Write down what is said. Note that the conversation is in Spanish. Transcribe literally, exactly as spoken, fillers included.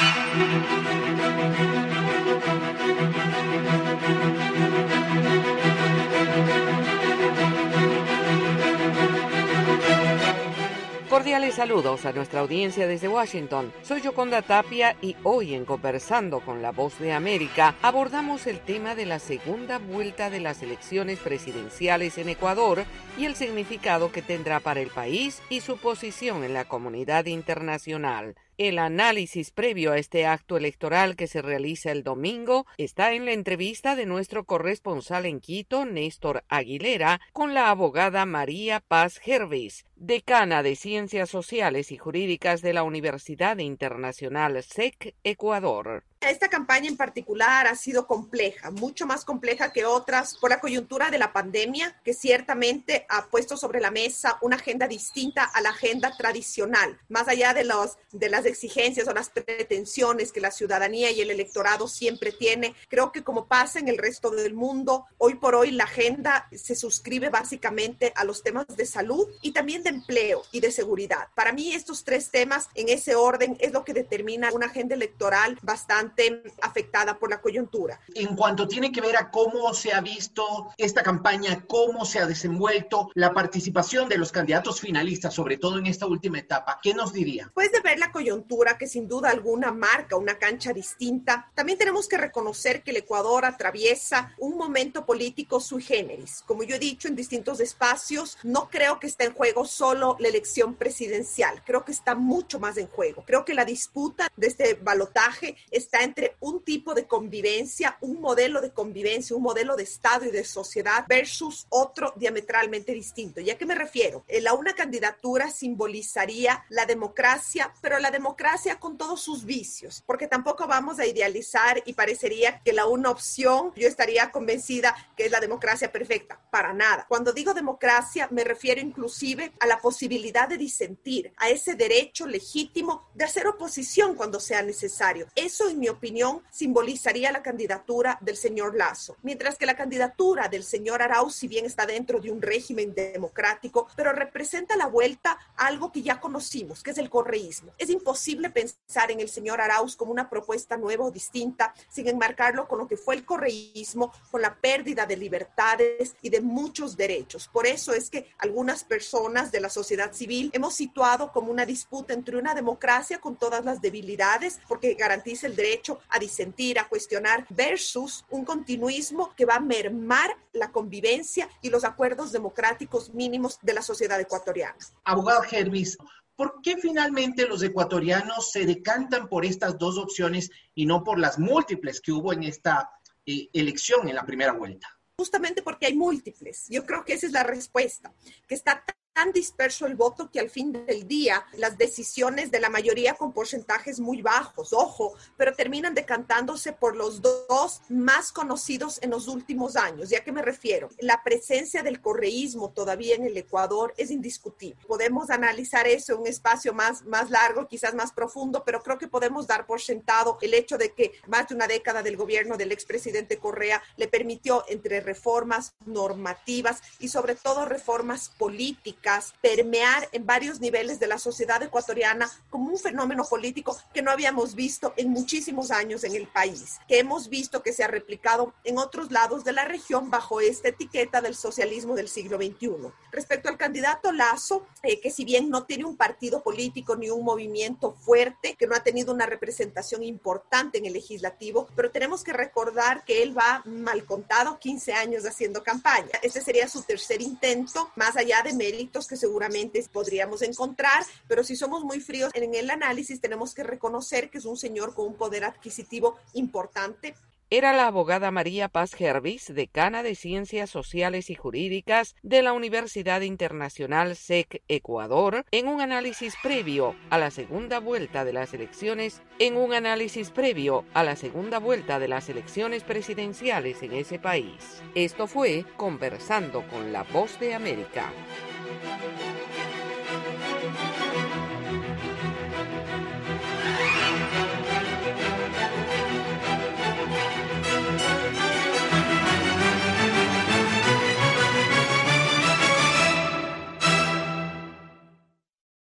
Cordiales saludos a nuestra audiencia desde Washington. Soy Yoconda Tapia y hoy en Conversando con la Voz de América abordamos el tema de la segunda vuelta de las elecciones presidenciales en Ecuador y el significado que tendrá para el país y su posición en la comunidad internacional. El análisis previo a este acto electoral que se realiza el domingo está en la entrevista de nuestro corresponsal en Quito, Néstor Aguilera, con la abogada María Paz Hervis, decana de Ciencias Sociales y Jurídicas de la Universidad Internacional S E C Ecuador. Esta campaña en particular ha sido compleja, mucho más compleja que otras por la coyuntura de la pandemia, que ciertamente ha puesto sobre la mesa una agenda distinta a la agenda tradicional, más allá de, los, de las exigencias o las pretensiones que la ciudadanía y el electorado siempre tiene. Creo que como pasa en el resto del mundo, hoy por hoy la agenda se suscribe básicamente a los temas de salud y también de empleo y de seguridad. Para mí estos tres temas en ese orden es lo que determina una agenda electoral bastante afectada por la coyuntura. En cuanto tiene que ver a cómo se ha visto esta campaña, cómo se ha desenvuelto la participación de los candidatos finalistas, sobre todo en esta última etapa, ¿qué nos diría? Después de ver la coyuntura, que sin duda alguna marca una cancha distinta, también tenemos que reconocer que el Ecuador atraviesa un momento político sui generis. Como yo he dicho en distintos espacios, no creo que esté en juego solo la elección presidencial, creo que está mucho más en juego. Creo que la disputa de este balotaje está entre un tipo de convivencia, un modelo de convivencia, un modelo de Estado y de sociedad versus otro diametralmente distinto. ¿Y a qué me refiero? La una candidatura simbolizaría la democracia, pero la democracia con todos sus vicios, porque tampoco vamos a idealizar y parecería que la una opción, yo estaría convencida que es la democracia perfecta. Para nada. Cuando digo democracia, me refiero inclusive a la posibilidad de disentir, a ese derecho legítimo de hacer oposición cuando sea necesario. Eso, en mi opinión, simbolizaría la candidatura del señor Lasso, mientras que la candidatura del señor Arauz, si bien está dentro de un régimen democrático, pero representa la vuelta a algo que ya conocimos, que es el correísmo. Es imposible pensar en el señor Arauz como una propuesta nueva o distinta, sin enmarcarlo con lo que fue el correísmo, con la pérdida de libertades y de muchos derechos. Por eso es que algunas personas de la sociedad civil hemos situado como una disputa entre una democracia con todas las debilidades, porque garantiza el derecho a disentir, a cuestionar, versus un continuismo que va a mermar la convivencia y los acuerdos democráticos mínimos de la sociedad ecuatoriana. Abogado Hervis, ¿por qué finalmente los ecuatorianos se decantan por estas dos opciones y no por las múltiples que hubo en esta eh, elección en la primera vuelta? Justamente porque hay múltiples. Yo creo que esa es la respuesta, que está tan disperso el voto que al fin del día las decisiones de la mayoría con porcentajes muy bajos, ojo, pero terminan decantándose por los dos más conocidos en los últimos años. ¿Y a qué me refiero? La presencia del correísmo todavía en el Ecuador es indiscutible. Podemos analizar eso en un espacio más, más largo, quizás más profundo, pero creo que podemos dar por sentado el hecho de que más de una década del gobierno del expresidente Correa le permitió, entre reformas normativas y sobre todo reformas políticas, permear en varios niveles de la sociedad ecuatoriana como un fenómeno político que no habíamos visto en muchísimos años en el país, que hemos visto que se ha replicado en otros lados de la región bajo esta etiqueta del socialismo del siglo veintiuno. Respecto al candidato Lasso, eh, que si bien no tiene un partido político ni un movimiento fuerte, que no ha tenido una representación importante en el legislativo, pero tenemos que recordar que él va mal contado quince años haciendo campaña. Este sería su tercer intento, más allá de méritos que seguramente podríamos encontrar, pero si somos muy fríos en el análisis, tenemos que reconocer que es un señor con un poder adquisitivo importante. Era la abogada María Paz Hervis, decana de Ciencias Sociales y Jurídicas de la Universidad Internacional S E C Ecuador, en un análisis previo a la segunda vuelta de las elecciones, en un análisis previo a la segunda vuelta de las elecciones presidenciales en ese país. Esto fue Conversando con la Voz de América.